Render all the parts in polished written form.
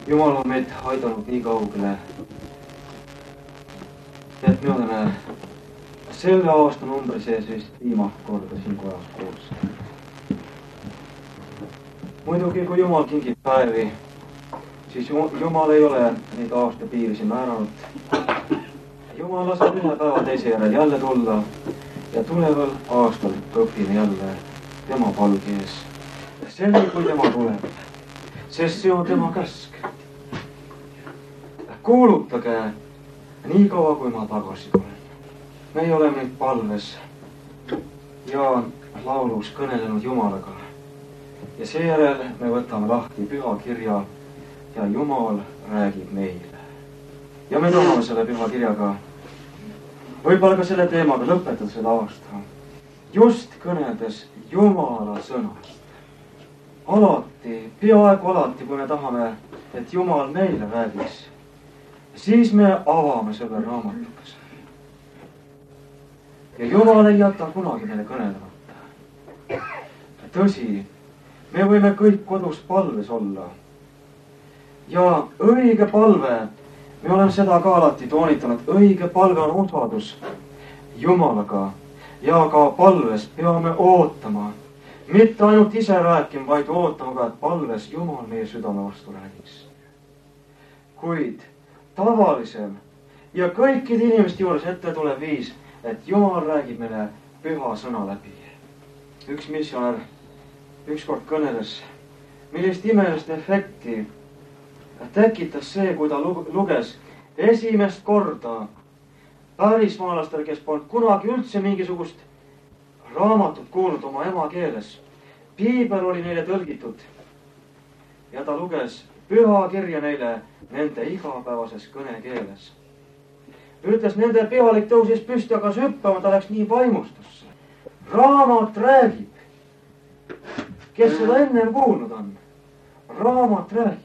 Jumal on meid aidanud nii kaugele, et me oleme selle aasta numbri sees vist viimast korda siin kojas koos. Muidugi, kui Jumal kingib päevi, siis Jumal ei ole neid aastapiirisi määranud. Jumal laseb ühe päeva teise järel jälle tulla ja tuleval aastal õpime jälle tema palge ees. Seni, kui tema tuleb, sest see on tema käsk. Kuulutage nii kaua, kui ma tagasi tulen. Meie oleme nüüd palves ja laulus kõnelenud Jumalaga. Ja seejärel me võtame lahti püha kirja ja Jumal räägib meile. Ja me tahame selle püha kirjaga, võib-olla ka selle teemaga lõpetada selle aasta. Just kõneldes Jumala sõnast. Alati, peaaegu alati, kui me tahame, et Jumal meile räägiks, siis me avame selle raamatukese. Ja Jumal ei jäta kunagi meile kõnelemata. Tõsi, me võime kõik kodus palves olla. Ja õige palve, me oleme seda ka alati toonitanud, õige palve on osadus Jumalaga ja ka palves peame ootama. Mitte ainult ise rääkima, vaid ootama ka, et palves Jumal meie südame vastu räägiks. Kuid tavalisem ja kõikide inimeste juures ette tuleb viis, et Jumal räägib meile püha sõna läbi. Üks missionär ükskord kõneles, millist imelist efekti tekitas see, kui ta luges esimest korda pärismaalastel, kes polnud kunagi üldse mingisugust raamatut kuulnud oma emakeeles. Piibel oli neile tõlgitud ja ta luges püha kirja neile nende igapäevases kõnekeeles. Ütles, nende pealik tõusis püsti, aga hüppama, ta läks nii vaimustusse. Raamat räägib. Kes seda ennem kuulnud on? Raamat räägib.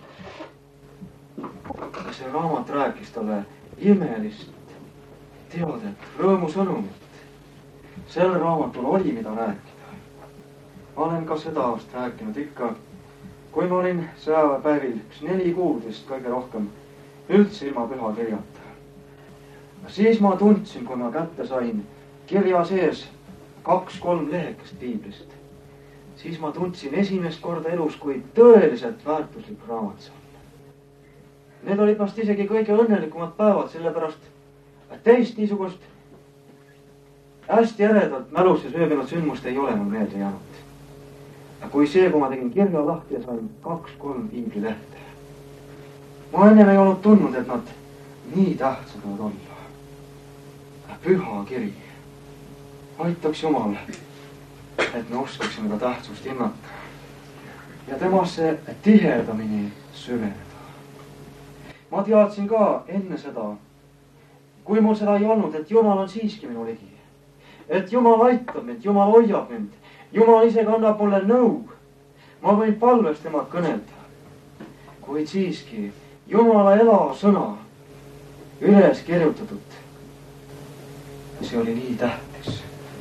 Ja see raamat rääkis talle imelist teadet, rõõmusõnumit. Sel raamatul oli mida rääkida. Ma olen ka seda aast rääkinud ikka, kui ma olin sõjaväepäevil 4 kuud vist kõige rohkem üldse ilma püha kirjata. Siis ma tundsin, kui ma kätte sain kirja sees 2-3 lehekest piiblist. Siis ma tundsin esimest korda elus, kui tõeliselt väärtuslik raamat see on. Need olid vast isegi kõige õnnelikumad päevad, sellepärast et teist niisugust hästi eredalt mälus ja sööbinud sündmust ei ole mul meelde jäänud. Kui see, kui ma tegin kirja lahti ja sain 2-3 piiblilehte. Ma ennem ei olnud tundnud, et nad nii tähtsad võivad olla. Püha kiri. Aitaks Jumal, et me oskaksime ka tähtsust hinnata ja temasse tihedamini süveneda. Ma teadsin ka enne seda, kui mul seda ei olnud, et Jumal on siiski minu ligi. Et Jumal aitab mind, Jumal hoiab mind. Jumal isegi annab mulle nõu. Ma võin palves temad kõnelda. Kuid siiski Jumala elav sõna üles kirjutatud. See oli nii tähtis.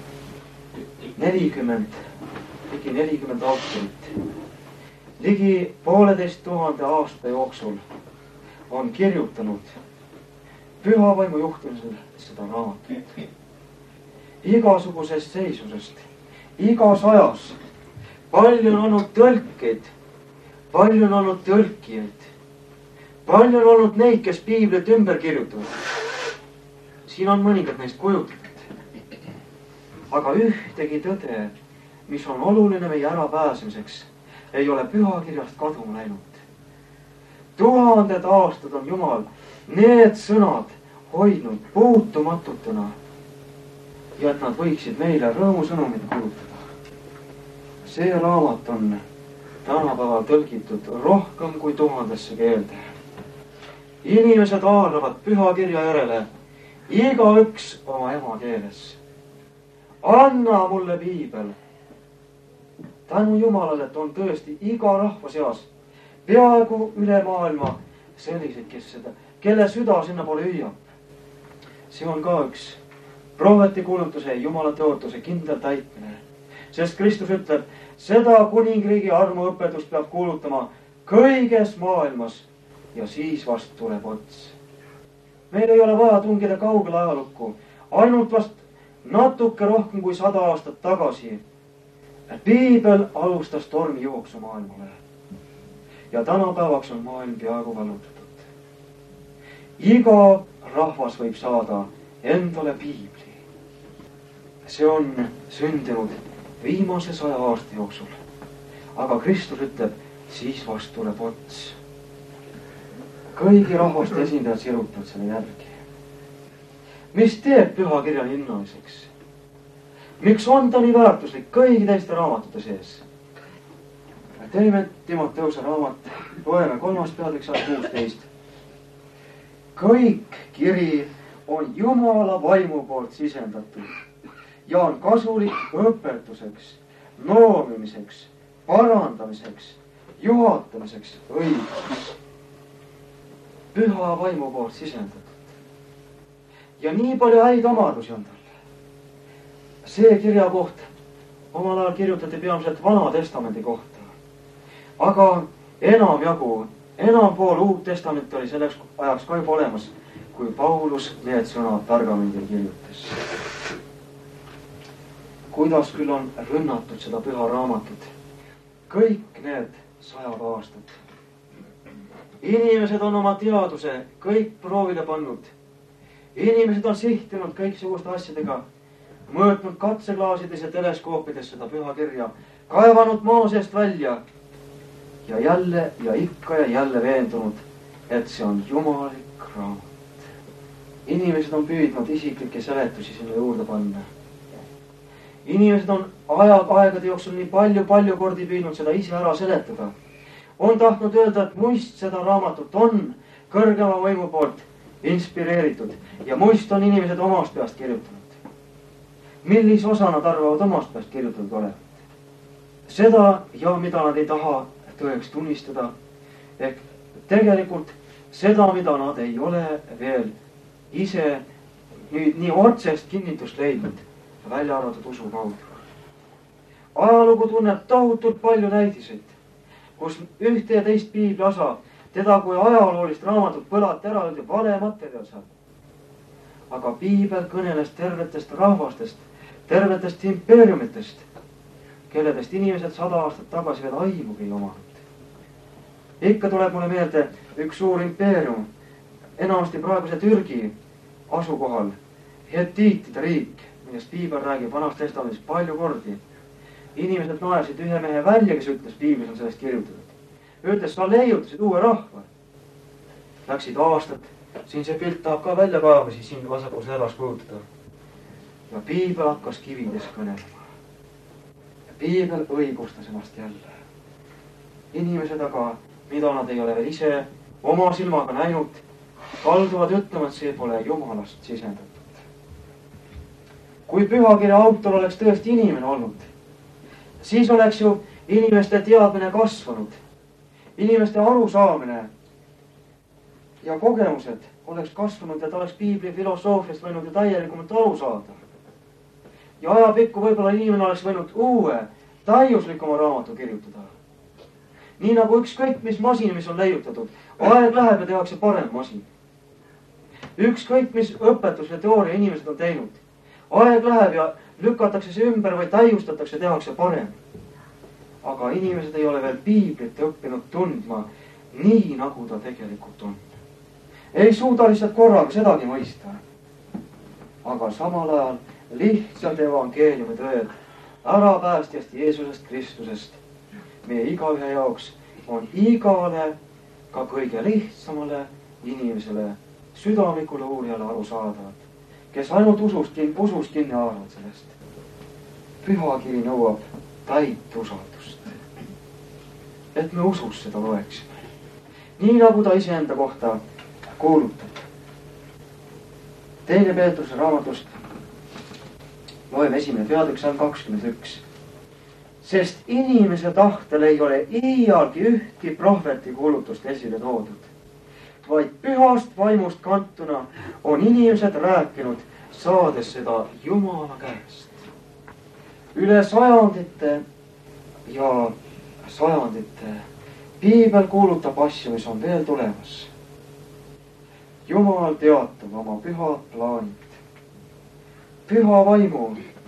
40 autorit. Ligi 1500 aasta jooksul on kirjutanud püha vaimu juhtimisel seda raamatut. Igasugusest seisusest, igas ajas. Palju on olnud tõlkeid, palju on olnud tõlkijaid, palju on olnud neid, kes piiblit ümber kirjutavad. Siin on mõningad neist kujutatud. Aga ühtegi tõde, mis on oluline meie ärapääsemiseks, ei ole pühakirjast kaduma läinud. 1000 aastad on Jumal need sõnad hoidnud puutumatutena ja et nad võiksid meile rõõmusõnumit kuulutada. See raamat on tänapäeval tõlgitud rohkem kui 1000 keelde. Inimesed haaravad pühakirja järele, igaüks oma emakeeles. Anna mulle piibel. Tänu Jumalale, et on tõesti iga rahva seas peaaegu üle maailma selliseid, kelle süda sinna poole hüüab. See on ka üks prohveti kuulutuse ja Jumala tõotuse kindel täitmine. Sest Kristus ütleb, seda kuningriigi armuõpetust peab kuulutama kõiges maailmas ja siis vast tuleb ots. Meil ei ole vaja tungida kaugele ajalukku, ainult vast natuke rohkem kui 100 aastat tagasi. Piibel alustas tormijooksu maailmale ja tänapäevaks on maailm peaaegu vallutatud. Iga rahvas võib saada endale piibli. See on sündinud viimase 100 aasta jooksul. Aga Kristus ütleb, siis vast tuleb ots. Kõigi rahvaste esindajad sirutavad selle järgi. Mis teeb pühakirja nii hinnaliseks? Miks on ta nii väärtuslik kõigi teiste raamatute sees? Teeme Timoteuse raamat, loeme 3. peatükk 16. Kõik kiri on Jumala vaimu poolt sisendatud ja on kasulik õpetuseks, noomimiseks, parandamiseks, juhatamiseks õiguseks. Püha vaimu poolt sisendatud. Ja nii palju häid omadusi on tal. See kirjakoht omal ajal kirjutati peamiselt Vana Testamendi kohta. Aga enam pool Uut Testament oli selleks ajaks ka juba olemas, kui Paulus need sõnad Pergamendil kirjutas. Kuidas küll on rünnatud seda püha raamatut? Kõik need 100 aastat. Inimesed on oma teaduse kõik proovile pannud. Inimesed on sihtinud kõiksuguste asjadega, mõõtnud katseklaasides ja teleskoopides seda püha kirja, kaevanud maa seest välja ja jälle ja ikka ja jälle veendunud, et see on jumalik raamat. Inimesed on püüdnud isiklikke seletusi sinna juurde panna. Inimesed on aegade jooksul nii palju kordi püüdnud seda ise ära seletada. On tahtnud öelda, et muist seda raamatut on kõrgema võimu poolt inspireeritud ja muist on inimesed omast peast kirjutanud. Millise osa nad arvavad omast peast kirjutatud olevat? Seda ja mida nad ei taha tõeks tunnistada, ehk tegelikult seda, mida nad ei ole veel ise nüüd nii otsest kinnitust leidnud, välja arvatud usu kaudu. Ajalugu tunneb tohutult palju näidiseid, kus ühte ja teist piibli osa teda kui ajaloolist raamatut põlati ära, öeldi vale materjal saab. Aga piibel kõneles tervetest rahvastest, tervetest impeeriumitest, kelledest inimesed 100 aastat tagasi veel aimugi ei omanud. Ikka tuleb mulle meelde üks suur impeerium, enamasti praeguse Türgi asukohal, Hetiitide riik, millest piibel räägib Vanas Testamendis palju kordi. Inimesed naersid ühe mehe välja, kes ütles, piiblis on sellest kirjutatud. Ütles, sa leiutasid uue rahva. Läksid aastad, siin see pilt tahab ka välja kaevasi, siin vasakul servas kujutada. Ja piibel hakkas kivides kõnelema. Piibel õigustas ennast jälle. Inimesed aga, mida nad ei ole veel ise oma silmaga näinud, kalduvad ütlema, et see pole Jumalast sisendatud. Kui pühakirja autor oleks tõesti inimene olnud, siis oleks ju inimeste teadmine kasvanud. Inimeste arusaamine ja kogemused oleks kasvanud ja ta oleks piibli filosoofiast võinud ju täielikult aru saada. Ja ajapikku võib-olla inimene oleks võinud uue, täiuslikuma raamatu kirjutada. Nii nagu ükskõik mis masin, mis on leiutatud, aeg läheb ja tehakse parem masin. Ükskõik mis õpetus ja teooria inimesed on teinud, aeg läheb ja lükatakse see ümber või täiustatakse, tehakse parem. Aga inimesed ei ole veel piiblit õppinud tundma nii, nagu ta tegelikult on. Ei suuda lihtsalt korraga sedagi mõista. Aga samal ajal lihtsalt evangeeliumi tõed ärapäästjast Jeesusest Kristusest meie igaühe jaoks on igale, ka kõige lihtsamale inimesele, südamikule uurijale aru saadavad, kes ainult usust kinni haaravad sellest. Pühakiri nõuab täit usaldust, et me usus seda loeksime, nii nagu ta iseenda kohta kuulutab. Teine Peetruse raamatust loeme 1. peatükk 21. Sest inimese tahtel ei ole iialgi ühtki prohveti kuulutust esile toodud, vaid pühast vaimust kantuna on inimesed rääkinud, saades seda Jumala käest. Üle sajandite ja sajandite Piibel kuulutab asju, mis on veel tulemas. Jumal teatab oma pühad plaanid. Püha vaimu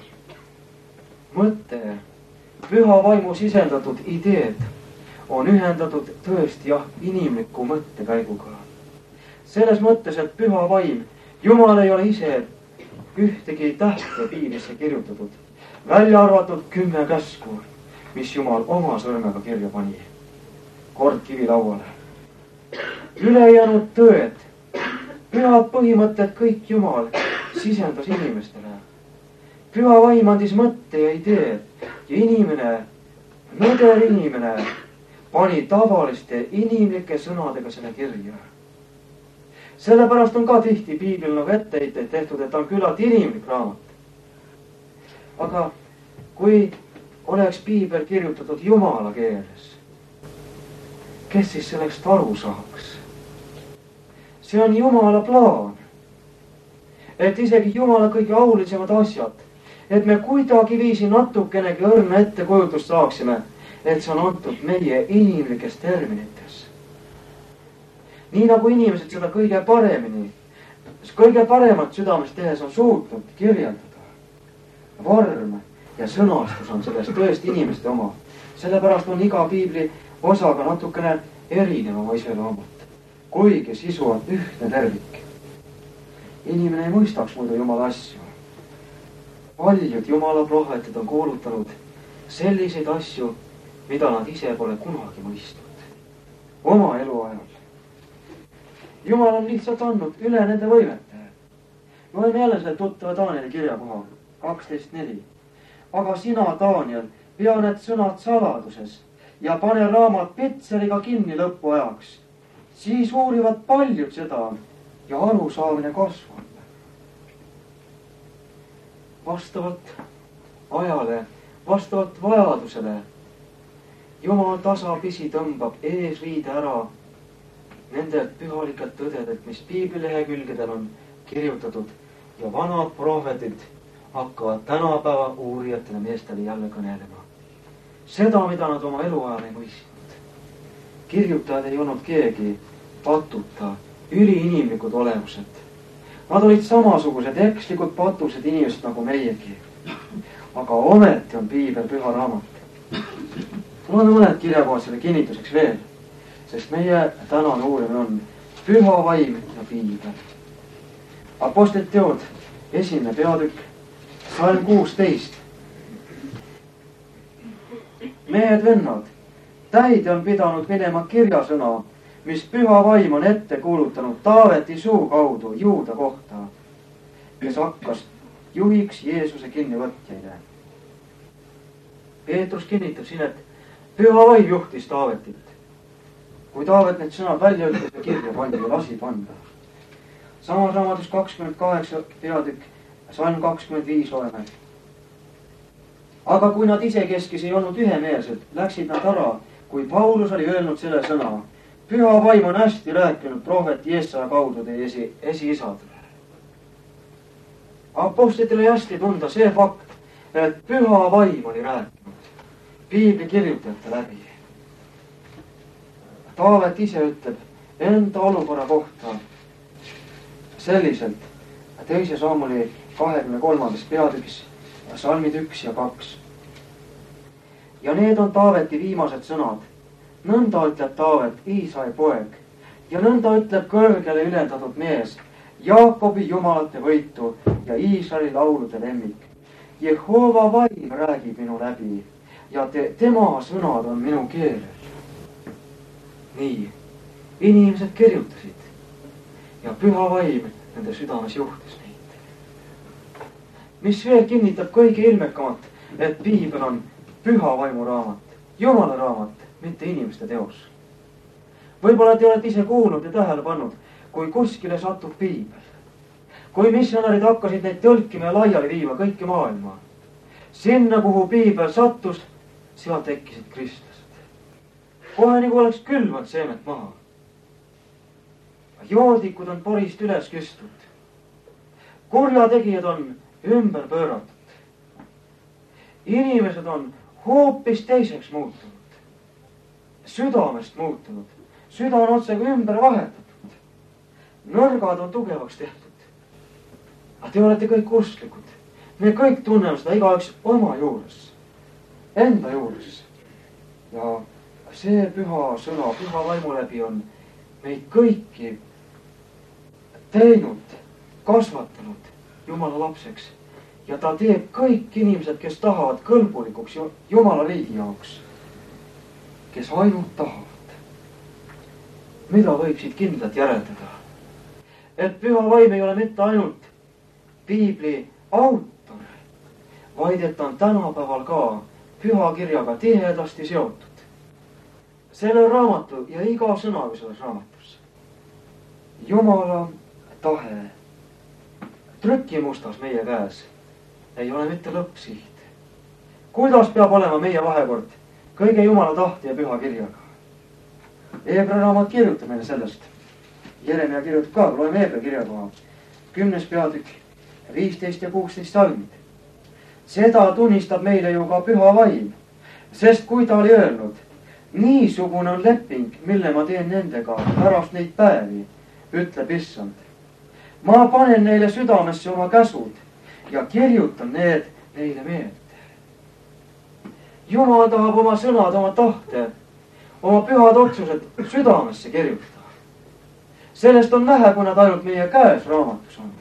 mõte, püha vaimu sisendatud ideed on ühendatud tõesti inimliku mõttekäiguga. Selles mõttes, et püha vaim, Jumal ei ole ise ühtegi tähte piiblisse kirjutatud, välja arvatud 10 käsku, mis Jumal oma sõrmega kirja pani, kord kivilauale. Ülejäänud tõed, pühad põhimõtted, kõik Jumal sisendas inimestele. Püha vaim andis mõtte ja ideed ja inimene, nõder inimene pani tavaliste inimlike sõnadega selle kirja. Sellepärast on ka tihti piiblil nagu etteheiteid tehtud, et ta on küllalt inimlik raamat. Aga kui oleks piibel kirjutatud Jumala keeles, kes siis sellest aru saaks? See on Jumala plaan. Et isegi Jumala kõige aulisemad asjad, et me kuidagi viisi natukenegi õrna ettekujutust saaksime, et see on antud meie inimlikes terminites. Nii nagu inimesed seda kõige paremini, kõige paremat südamest tehes on suutnud kirjeldada. Vorm ja sõnastus on sellest tõesti inimeste oma. Sellepärast on iga piibli osaga natukene erinev oma iseloomat, kuigi sisu on ühtne tervik. Inimene ei mõistaks muidu Jumala asju. Paljud Jumala prohvetid on kuulutanud selliseid asju, mida nad ise pole kunagi mõistnud oma eluajal. Jumal on lihtsalt andnud üle nende võimete. Loeme jälle selle tuttava Danieli kirjakoha 12.4. Aga sina, Daniel, pea need sõnad saladuses ja pane raamat pitseriga kinni lõpuajaks. Siis uurivad paljud seda ja arusaamine kasvab. Vastavalt ajale, vastavalt vajadusele Jumal tasapisi tõmbab eesriide ära nendelt pühalikelt tõdedelt, mis piiblilehekülgedel on kirjutatud ja vanad prohvetid hakkavad tänapäeva uurijatele meestele jälle kõnelema. Seda, mida nad oma eluajal ei mõistnud. Kirjutajad ei olnud keegi patuta, üliinimlikud olevused. Nad olid samasugused ekslikud patused inimesed nagu meiegi. Aga ometi on piibel püha raamat. Loeme mõned kirjakohad selle kinnituseks veel, sest meie tänane uurimine on püha vaim ja piibel. Apostlite teod, 1. peatükk, salm 16. Mehed vennad, täide on pidanud minema kirjasõna, mis püha vaim on ette kuulutanud Taaveti suu kaudu Juuda kohta, kes hakkas juhiks Jeesuse kinnivõtjaile. Peetrus kinnitab siin, et püha vaim juhtis Taavetit. Kui Taavet need sõnad välja ütles ja kirja pandi ja lasi panda. Samas raamatus 28 peatükk, salm 25 loeme. Aga kui nad isekeskis ei olnud ühemeelsed, läksid nad ära, kui Paulus oli öelnud selle sõna. Püha vaim on hästi rääkinud prohvet Jesaja kaudu teie esiisadele. Apostlitele hästi tunda see fakt, et püha vaim oli rääkinud piibli kirjutajate läbi. Taavet ise ütleb enda olukorra kohta selliselt 2. Saamuli 23. peatükis salmid 1 ja 2. Ja need on Taaveti viimased sõnad. Nõnda ütleb Taavet, Iisai poeg, ja nõnda ütleb kõrgele ülendatud mees, Jaakobi jumalate võitu ja Iisraeli laulude lemmik. Jehova vaim räägib minu läbi ja tema sõnad on minu keelel. Nii, inimesed kirjutasid ja püha vaim nende südames juhtis neid. Mis veel kinnitab kõige ilmekamat, et piibel on püha vaimu raamat, Jumala raamat, mitte inimeste teos. Võib-olla te olete ise kuulnud ja tähele pannud, kui kuskile satub piibel. Kui missionärid hakkasid neid tõlkima ja laiali viima kõiki maailma. Sinna, kuhu piibel sattus, seal tekkisid kristlased. Kohe nagu oleks külvad seemet maha. Joodikud on porist üles küstud. Kurjategijad on ümber pööratud. Inimesed on hoopis teiseks muutunud. südamest muutunud. Süda on otse kui ümber vahetatud. Nõrgad on tugevaks tehtud. Aga te olete kõik usklikud. Me kõik tunneme seda igaüks oma juures, enda juures. Ja see püha sõna, püha vaimu läbi on meid kõiki teinud, kasvatanud Jumala lapseks. Ja ta teeb kõik inimesed, kes tahavad kõlbulikuks Jumala riigi jaoks, kes ainult tahavad. Mida võiksid kindlalt järeldada? Et püha vaim ei ole mitte ainult piibli autor, vaid et on tänapäeval ka pühakirjaga tihedasti seotud. Selle raamatu ja iga sõnaga selles raamatus. Jumala tahe trükimustas meie käes ei ole mitte lõppsiht. Kuidas peab olema meie vahekord kõige Jumala tahte ja püha kirjaga? Eebra raamat kirjutab meile sellest. Jeremia kirjutab ka, loeme Eebra kirjakoha. 10. peatükk, 15 ja 16 salmid. Seda tunnistab meile ju ka püha vaim, sest kui ta oli öelnud, niisugune on leping, mille ma teen nendega pärast neid päevi, ütleb issand. Ma panen neile südamesse oma käsud ja kirjutan need neile meelde. Jumal tahab oma sõnad, oma tahte, oma pühad otsused südamesse kirjutada. Sellest on vähe, kui nad ainult meie käes raamatus on.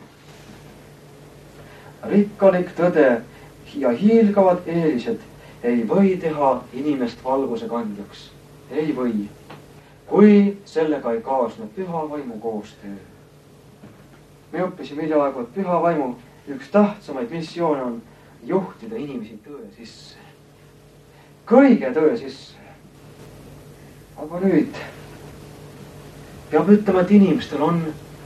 Rikkalik tõde ja hiilgavad eelised ei või teha inimest valguse kandjaks. Ei või, kui sellega ei kaasne püha vaimu koostöö. Me õppisime hiljaaegu, et püha vaimu üks tähtsamaid missioone on juhtida inimesi tõe sisse. Kõige tõe sisse. Aga nüüd peab ütlema, et inimestel on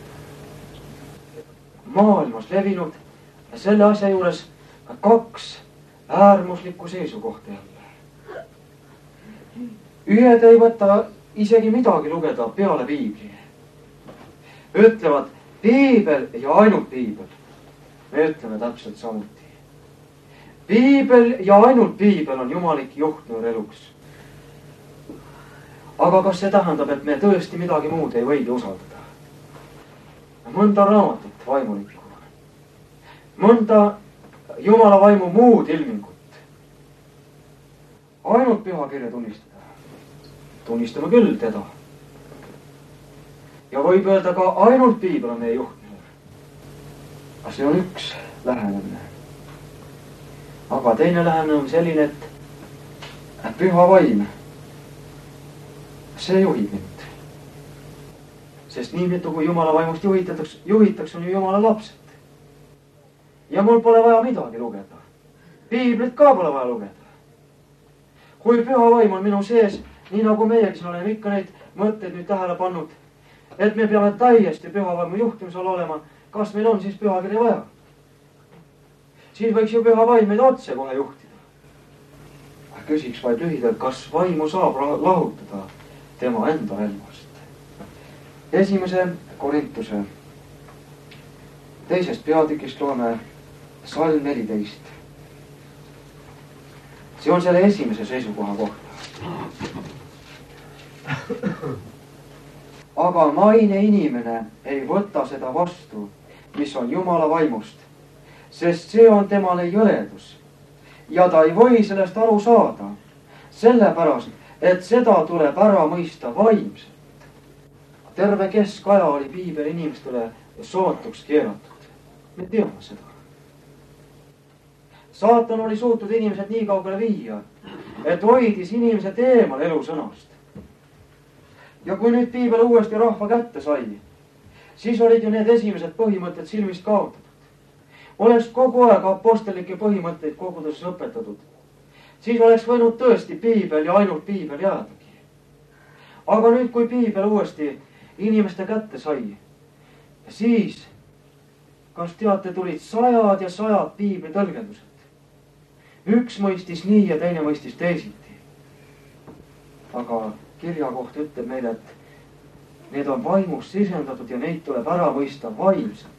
maailmas levinud ja selle asja juures kaks äärmuslikku seisukohta jälle. Ühed ei võta isegi midagi lugeda peale piibli. Ütlevad piibel ja ainult piibel. Me ütleme täpselt samuti. Piibel ja ainult piibel on jumalik juhtnöör eluks. Aga kas see tähendab, et me tõesti midagi muud ei võigi usaldada? Mõnda raamatut vaimulikku. Mõnda Jumala vaimu muud ilmingut. Ainult pühakirja tunnistada. Tunnistame küll teda. Ja võib öelda ka ainult piibel on meie juhtnöör. Aga see on üks lähenemine. Aga teine lähenemine on selline, et püha vaim, see juhib mind. Sest nii mitu kui Jumala vaimust juhitakse on ju Jumala lapsed. Ja mul pole vaja midagi lugeda. Piiblit ka pole vaja lugeda. Kui püha vaim on minu sees, nii nagu meiegi oleme ikka neid mõtteid nüüd tähele pannud, et me peame täiesti püha vaimu juhtimisel olema, kas meil on siis pühakirja vaja? Siis võiks ju püha vaim meid otse kohe juhtida. Küsiks vaid lühidalt, kas vaimu saab lahutada tema enda relvast. 1. Korintuse 2. peatükist loeme salm 14. See on selle esimese seisukoha kohta. Aga maine inimene ei võta seda vastu, mis on Jumala vaimust, sest see on temale jõledus ja ta ei või sellest aru saada, sellepärast, et seda tuleb ära mõista vaimselt. Terve keskaja oli piibel inimestele sootuks keeratud. Me teame seda. Saatan oli suutnud inimesed nii kaugele viia, et hoidis inimesed eemal elusõnast. Ja kui nüüd piibel uuesti rahva kätte sai, siis olid ju need esimesed põhimõtted silmist kaotatud. Oleks kogu aeg apostelikke põhimõtteid koguduses õpetatud, siis oleks võinud tõesti piibel ja ainult piibel jäädagi. Aga nüüd, kui piibel uuesti inimeste kätte sai, siis, kas teate, tulid sajad ja sajad piibli tõlgendused. Üks mõistis nii ja teine mõistis teisiti. Aga kirja kohta ütleb meile, et need on vaimust sisendatud ja neid tuleb ära mõista vaimselt.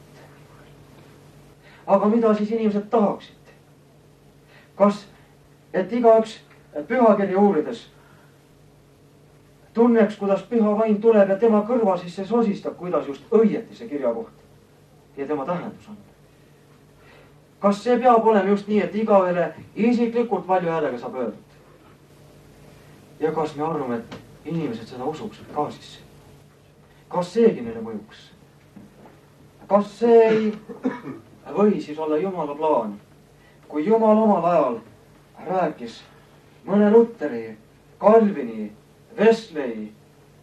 Aga mida siis inimesed tahaksid? Kas, et igaüks pühakirja uurides tunneks, kuidas püha vaim tuleb ja tema kõrva sisse sosistab, kuidas just õieti see kirjakoht ja tema tähendus on. Kas see peab olema just nii, et igavele isiklikult valju häälega saab öeldud? Ja kas me arvame, et inimesed seda usuksid ka siis? Kas seegi neile mõjuks? Kas see ei või siis olla Jumala plaan, kui Jumal omal ajal rääkis mõne Luteri, Calvini, Wesley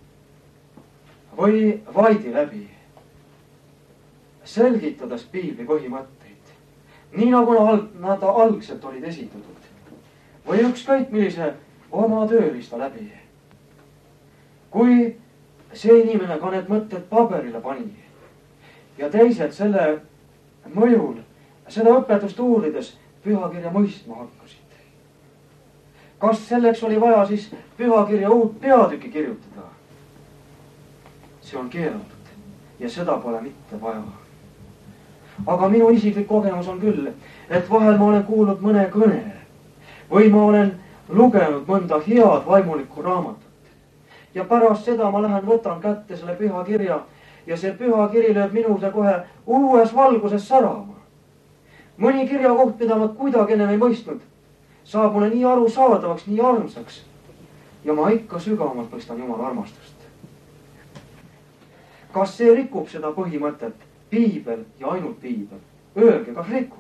või Vaidi läbi, selgitades piibli põhimõtteid, nii nagu nad algselt olid esitatud, või ükskõik millise oma töölista läbi. Kui see inimene ka need mõtted paberile pani ja teised selle mõjul seda õpetust uurides pühakirja mõistma hakkasid. Kas selleks oli vaja siis pühakirja uut peatükki kirjutada? See on keelatud ja seda pole mitte vaja. Aga minu isiklik kogemus on küll, et vahel ma olen kuulnud mõne kõne või ma olen lugenud mõnda head vaimulikku raamatut. Ja pärast seda ma lähen võtan kätte selle pühakirja ja see pühakiri lööb minude kohe uues valguses särama. Mõni kirjakoht, mida ma kuidagi ennem ei mõistnud, saab mulle nii arusaadavaks, nii armsaks ja ma ikka sügavamalt mõistan Jumala armastust. Kas see rikub seda põhimõtet, piibel ja ainult piibel? Öelge, kas rikub?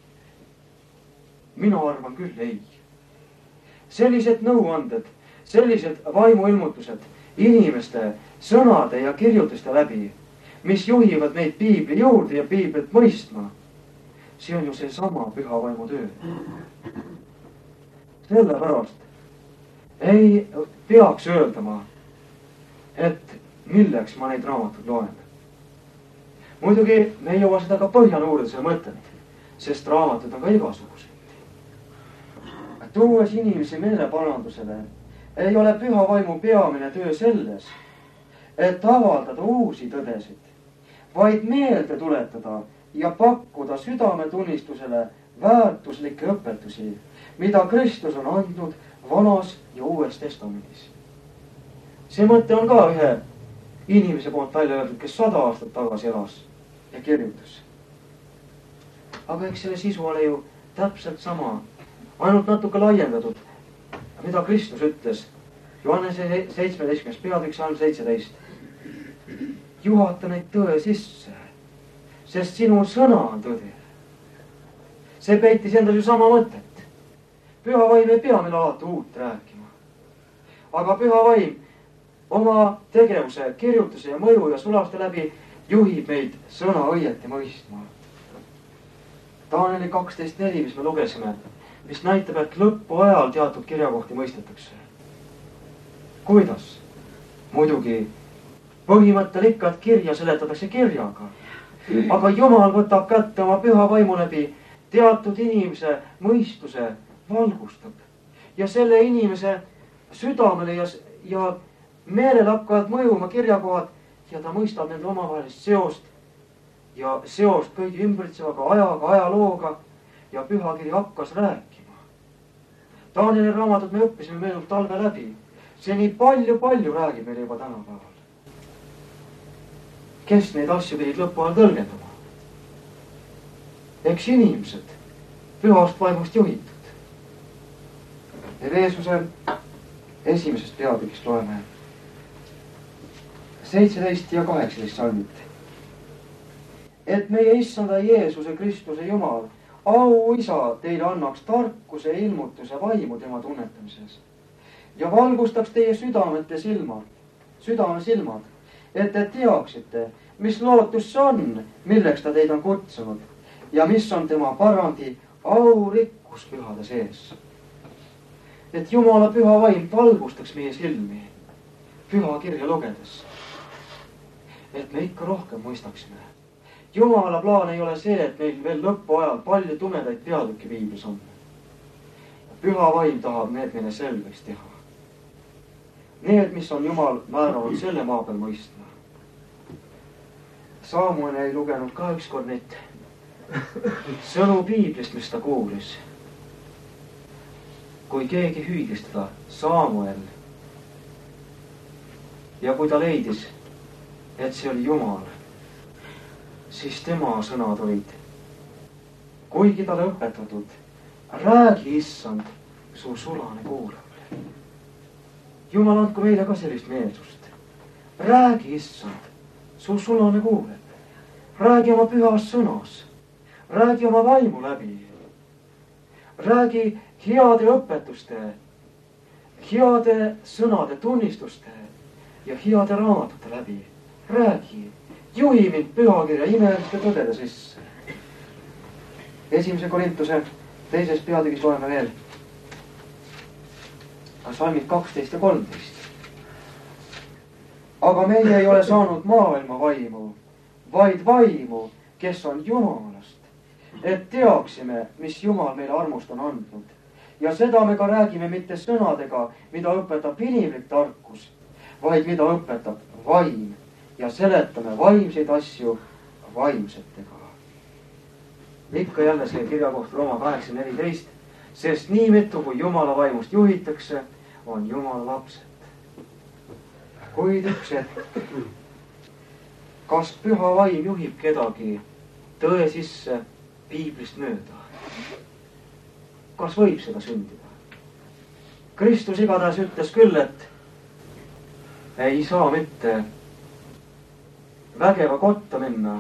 Mina arvan küll ei. Sellised nõuanded, sellised vaimuilmutused inimeste sõnade ja kirjutuste läbi, mis juhivad meid piibli juurde ja piiblit mõistma, see on ju see sama püha vaimu töö. Sellepärast ei peaks öeldama, et milleks ma neid raamatuid loen. Muidugi me ei jõua seda ka põhjana uurida selle mõtet, sest raamatud on ka igasuguseid. Tuues inimesi meeleparandusele ei ole püha vaimu peamine töö selles, et avaldada uusi tõdesid, vaid meelde tuletada ja pakkuda südametunnistusele väärtuslikke õpetusi, mida Kristus on andnud Vanas ja Uues Testamendis. See mõte on ka ühe inimese poolt välja öeldud, kes 100 aastat tagasi elas ja kirjutas. Aga eks selle sisu ole ju täpselt sama, ainult natuke laiendatud, mida Kristus ütles Johannese 17. peatükk salm 17. Juhata neid tõe sisse, sest sinu sõna on tõde. See peitis endal ju sama mõtet. Püha vaim ei pea meil alati uut rääkima. Aga püha vaim oma tegevuse, kirjutuse ja mõju ja sulaste läbi juhib meid sõna õieti mõistma. Danieli 12.4, mis me lugesime, mis näitab, et lõppu ajal teatud kirjakohti mõistetakse. Kuidas? Muidugi põhimõttel ikka, et kirja seletatakse kirjaga. Aga Jumal võtab kätte oma püha vaimu läbi teatud inimese mõistuse, valgustab. Ja selle inimese südamele ja meelel hakkavad mõjuma kirjakohad ja ta mõistab nende omavahelist seost ja seost kõigi ümbritsevaga ajaga, ajalooga ja pühakiri hakkas rääkima. Danieli raamatut me õppisime meenub talve läbi. See nii palju räägib meile juba tänapäeval. Kes neid asju pidid lõpu ajal tõlgendama? Eks inimesed, pühast vaimust juhitud. Efeesuse 1. peatükist loeme 17 ja 18 salmit. Et meie issanda Jeesuse Kristuse Jumal, au isa teile annaks tarkuse ja ilmutuse vaimu tema tunnetamises ja valgustaks teie südame silmad, et te teaksite, mis lootus see on, milleks ta teid on kutsunud ja mis on tema pärandi aurikkus pühade sees. Et Jumala püha vaim valgustaks meie silmi püha kirja lugedes, et me ikka rohkem mõistaksime. Jumala plaan ei ole see, et meil veel lõppu ajal palju tumedaid peatükki piiblis on. Püha vaim tahab need meile selgeks teha. Need, mis on Jumal määranud selle maa peal mõistma. Samuel ei lugenud ka ükskord neid sõnu piiblist, mis ta kuulis. Kui keegi hüüdis teda, Samuel, ja kui ta leidis, et see oli Jumal, siis tema sõnad olid, kuigi talle õpetatud, räägi, issand, su sulane kuulab. Jumal, andku meile ka sellist meelsust. Räägi, issand, su sulane kuuleb. Räägi oma pühas sõnas. Räägi oma vaimu läbi. Räägi heade õpetuste, heade sõnade tunnistuste ja heade raamatute läbi. Räägi, juhi mind pühakirja imeliste tõdede sisse. 1. Korintuse 2. peatükis loeme veel salmid 12 ja 13. Aga meie ei ole saanud maailma vaimu, vaid vaimu, kes on Jumalast, et teaksime, mis Jumal meile armust on andnud. Ja seda me ka räägime mitte sõnadega, mida õpetab inimlik tarkus, vaid mida õpetab vaim ja seletame vaimseid asju vaimsetega. Ikka jälle see kirja kohta Rooma 8.14, sest nii mitu kui Jumala vaimust juhitakse, on Jumala lapsed. Kuid üks hetk, kas püha vaim juhib kedagi tõe sisse piiblist mööda? Kas võib seda sündida? Kristus igatahes ütles küll, et ei saa mitte vägeva kotta minna,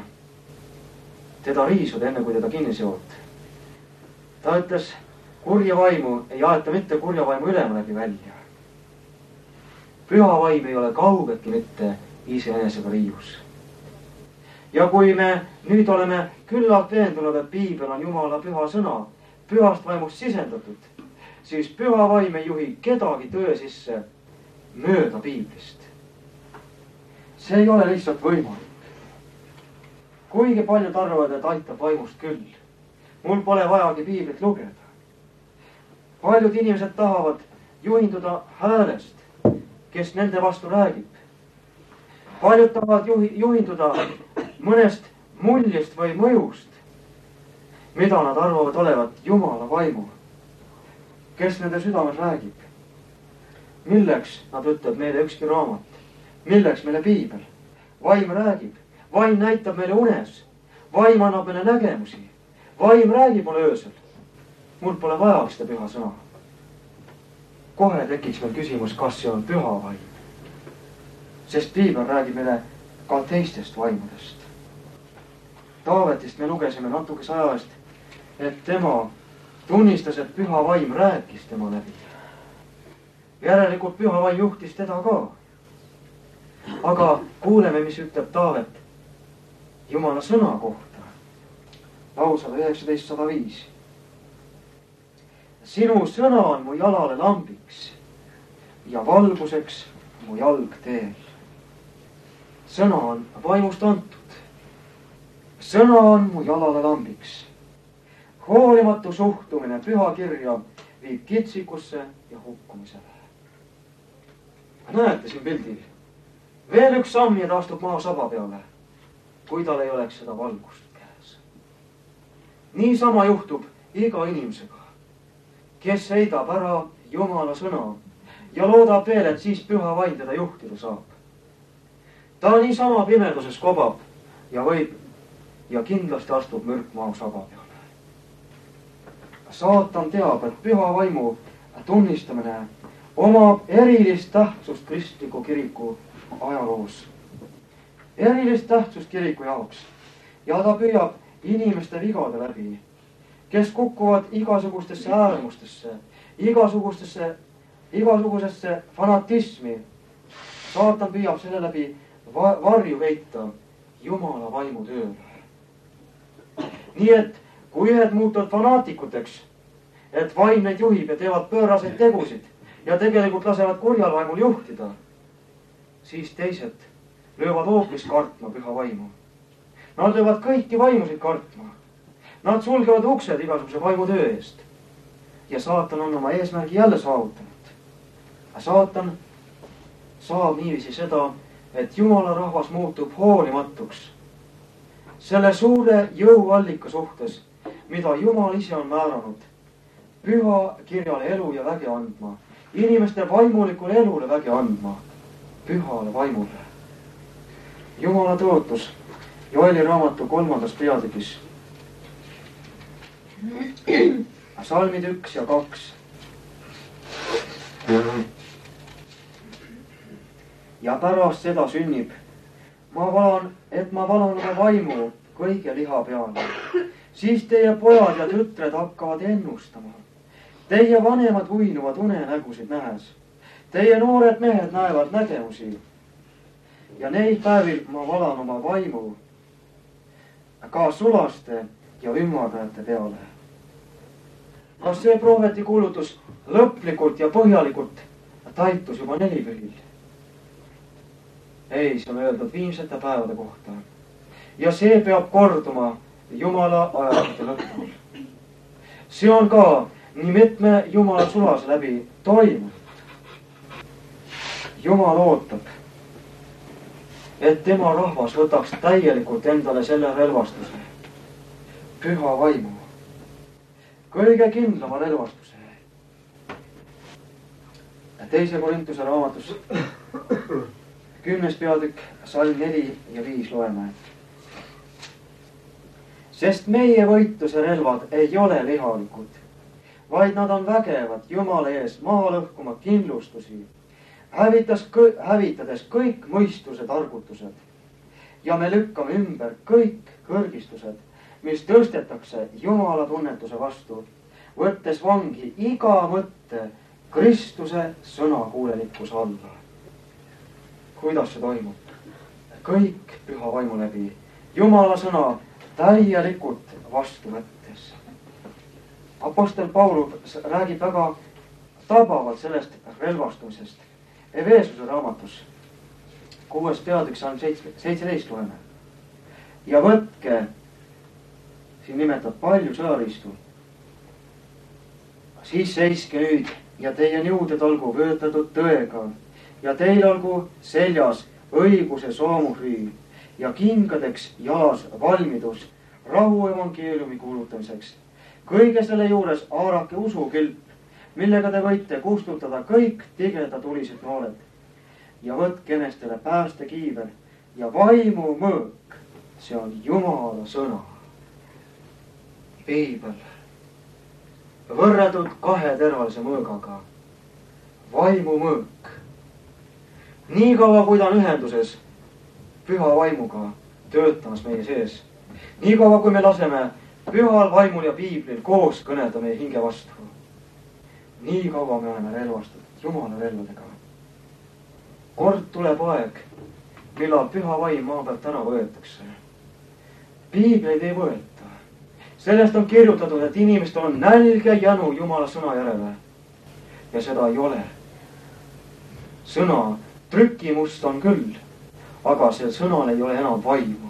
teda riisuda enne, kui teda kinni seoti. Ta ütles, kurja vaimu ei aeta mitte kurja vaimu ülema läbi välja. Püha vaim ei ole kaugeltki mitte iseenesega riius. Ja kui me nüüd oleme küllalt veendunud, et piibel on Jumala püha sõna, pühast vaimust sisendatud, siis püha vaim ei juhi kedagi tõe sisse mööda piiblist. See ei ole lihtsalt võimalik. Kuigi paljud arvavad, et aitab vaimust küll. Mul pole vajagi piiblit lugeda. Paljud inimesed tahavad juhinduda häälest, kes nende vastu räägib. Paljud tahavad juhinduda mõnest muljest või mõjust, mida nad arvavad olevat Jumala vaimu, kes nende südames räägib. Milleks, nad ütleb meile ükski raamat, milleks meile piibel? Vaim räägib, vaim näitab meile unes, vaim annab meile nägemusi, vaim räägib mulle öösel. Mul pole vaja seda püha sõna. Kohe tekiks meil küsimus, kas see on püha vaim. Sest piibel räägib meile ka teistest vaimudest. Taavetist me lugesime natukese aja eest, et tema tunnistas, et püha vaim rääkis tema läbi. Järelikult püha vaim juhtis teda ka. Aga kuuleme, mis ütleb Taavet Jumala sõna kohta. Lausala 19.105. Sinu sõna on mu jalale lambiks ja valguseks mu jalg teel. Sõna on vaimust antud. Sõna on mu jalale lambiks. Hoolimatu suhtumine püha kirja viib kitsikusse ja hukkumisele. Näete siin pildil. Veel üks samm ja ta astub maa saba peale, kui tal ei oleks seda valgust käes. Niisama juhtub iga inimesega, kes heidab ära Jumala sõna ja loodab veel, et siis püha vaim teda juhtida saab. Ta niisama pimeduses kobab ja võib ja kindlasti astub mürk maa saba peale. Saatan teab, et püha vaimu tunnistamine omab erilist tähtsust kristliku kiriku ajaloos. Erilist tähtsust kiriku jaoks. Ja ta püüab inimeste vigade läbi, kes kukkuvad igasugustesse äärmustesse, igasugusesse fanatismi. Saatan püüab selle läbi varju heita Jumala vaimu tööle. Nii et kui ühed muutuvad fanaatikuteks, et vaim neid juhib ja teevad pööraseid tegusid ja tegelikult lasevad kurjal vaimul juhtida, siis teised löövad hoopis kartma püha vaimu. Nad löövad kõiki vaimusid kartma. Nad sulgevad uksed igasuguse vaimu töö eest. Ja saatan on oma eesmärgi jälle saavutanud. Saatan saab niiviisi seda, et Jumala rahvas muutub hoolimatuks selle suure jõuallika suhtes, mida Jumal ise on määranud püha kirjale elu ja väge andma, inimeste vaimulikule elule väge andma. pühale vaimule. Jumala tõotus Joeli raamatu 3. peatükis. Salmid 1 ja 2. Ja pärast seda sünnib, ma valan oma vaimu kõige liha peale. Siis teie pojad ja tütred hakkavad ennustama. Teie vanemad uinuvad unenägusid nähes. Teie noored mehed näevad nägemusi. Ja neil päevil ma valan oma vaimu ka sulaste ja ümardajate peale. Kas see prohveti kuulutus lõplikult ja põhjalikult täitus juba 4 pühil? Ei, see on öeldud viimsete päevade kohta. Ja see peab korduma Jumala ajastute lõpul. See on ka nii mitme Jumala sulase läbi toimunud. Jumal ootab, et tema rahvas võtaks täielikult endale selle relvastuse, püha vaimu, kõige kindlama relvastuse. 2. Korintuse raamatus 10. peatükk, salm 4 ja 5 loeme. Sest meie võitluse relvad ei ole lihalikud, vaid nad on vägevad Jumala ees maha lõhkuma kindlustusi, hävitades kõik mõistused, argutused. Ja me lükkame ümber kõik kõrgistused, mis tõstetakse Jumala tunnetuse vastu, võttes vangi iga mõtte Kristuse sõnakuulelikkuse alla. Kuidas see toimub? Kõik püha vaimu läbi, Jumala sõna täielikult vastu võttes. Apostel Paulus räägib väga tabavalt sellest relvastumisest. Efeesuse raamatus 6. peatükk, salm 17 loeme. Ja võtke, siin nimetab palju sõjariistu. Siis seiske nüüd ja teie nõuded olgu vöötatud tõega ja teil olgu seljas õiguse soomuhüü ja kingadeks jalas valmidus rahu evangeeliumi kuulutamiseks. Kõige selle juures haarake usukilp, millega te võite kustutada kõik tigedatulised nooled ja võtke enestele päästekiiver ja vaimu mõõk, see on Jumala sõna. Piibel võrreldud 2 tervalise mõõgaga, vaimu mõõk. Nii kaua, kui ta on ühenduses püha vaimuga töötamas meie sees, nii kaua, kui me laseme pühal vaimul ja piiblil koos kõnelda meie hinge vastu, nii kaua me oleme relvastatud Jumala relvadega. Kord tuleb aeg, millal püha vaim maa pealt ära võetakse. Piibleid ei võeta. Sellest on kirjutatud, et inimestel on nälg ja jänu Jumala sõna järele. Ja seda ei ole. Sõna trükimust on küll, aga sel sõnal ei ole enam vaimu.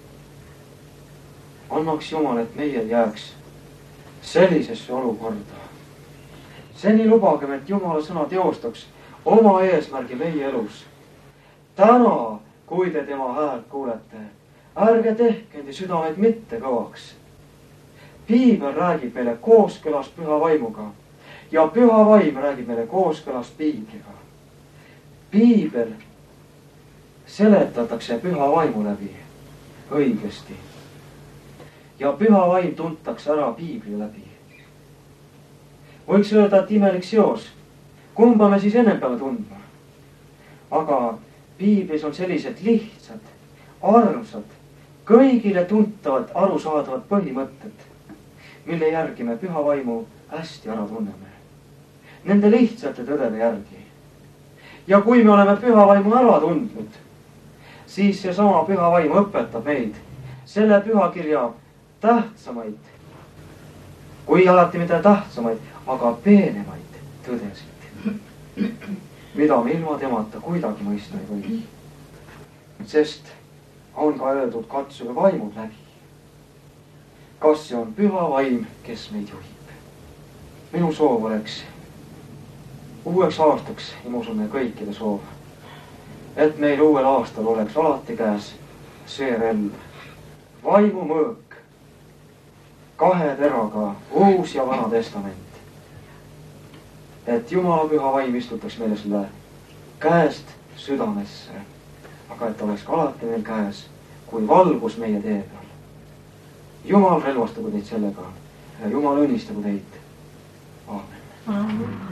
Annaks Jumal, et meie jääks sellisesse olukorda. Seni lubagem, et Jumala sõna teostaks oma eesmärgi meie elus. Täna, kui te tema häält kuulete, ärge tehke endi südameid mitte kõvaks. Piibel räägib meile kooskõlas püha vaimuga ja püha vaim räägib meile kooskõlas piibliga. Piibel seletatakse püha vaimu läbi õigesti ja püha vaim tuntakse ära piibli läbi. Võiks öelda, et imelik seos. Kumba me siis ennem peame tundma? Aga piiblis on sellised lihtsad, armsad, kõigile tuntavad, arusaadavad põhimõtted, mille järgi me püha vaimu hästi ära tunneme. Nende lihtsate tõdede järgi. Ja kui me oleme püha vaimu ära tundnud, siis see sama püha vaim õpetab meid selle pühakirja tähtsamaid, kui alati mitte tähtsamaid, aga peenemaid tõdesid, mida me ilma temata kuidagi mõista ei või. Sest on ka öeldud, katsuge vaimud läbi. Kas see on püha vaim, kes meid juhib? Minu soov oleks uueks aastaks, ja ma usun, kõikide soov, et meil uuel aastal oleks alati käes see relv, vaimu mõõk, 2 teraga uus ja vana testament. Et Jumala püha vaim istutaks meile selle käest südamesse, aga et oleks ka alati meil käes kui valgus meie tee peal. Jumal relvastagu teid sellega ja Jumal õnnistagu teid. Aamen.